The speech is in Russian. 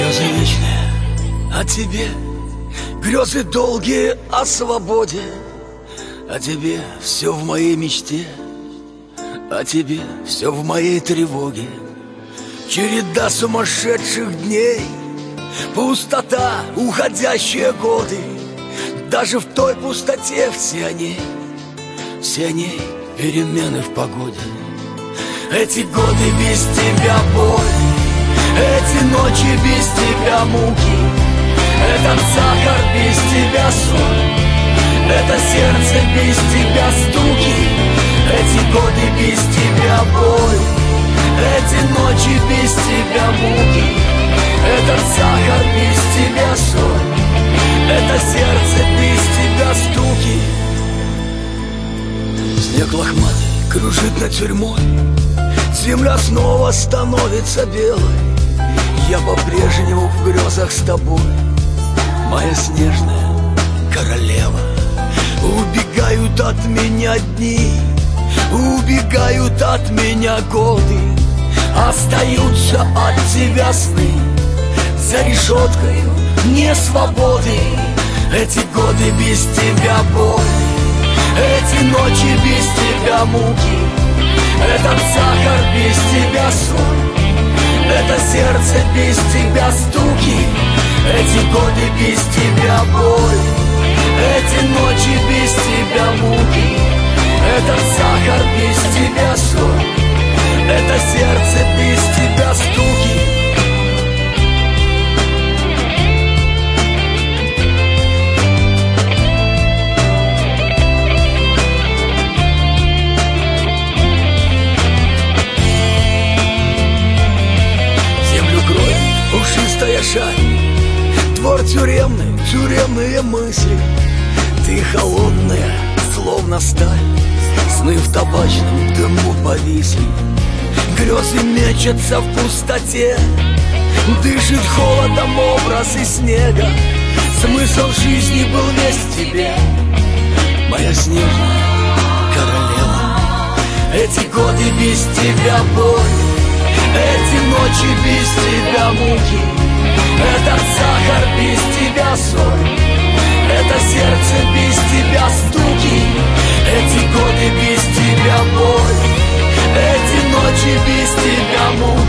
Грезы вечные о тебе, грезы долгие о свободе, о тебе все в моей мечте, о тебе все в моей тревоге. Череда сумасшедших дней, пустота, уходящие годы. Даже в той пустоте все они перемены в погоде. Эти годы без тебя боль, эти ночи без тебя муки, этот сахар без тебя соль, это сердце без тебя стуки. Эти годы без тебя боль, эти ночи без тебя муки, этот сахар без тебя соль, это сердце без тебя стуки. Снег лохматый кружит над тюрьмой, земля снова становится белой. Я по-прежнему в грезах с тобой, моя снежная королева. Убегают от меня дни, убегают от меня годы, остаются от тебя сны за решеткою несвободы. Эти годы без тебя боль, эти ночи без тебя муки, этот сахар без тебя соль, это сердце без тебя стуки. Эти годы без тебя боль, эти ночи без тебя муки, этот сахар без тебя соль, это сердце без тебя стуки. Пушистая шаль, двор тюремный, тюремные мысли. Ты холодная, словно сталь, сны в табачном дыму повисли. Грезы мечутся в пустоте, дышит холодом образ из снега. Смысл жизни был весь в тебе, моя снежная королева. Эти годы без тебя боль, эти ночи без тебя муки, этот сахар без тебя соль, это сердце без тебя стуки. Эти годы без тебя боль, эти ночи без тебя муки,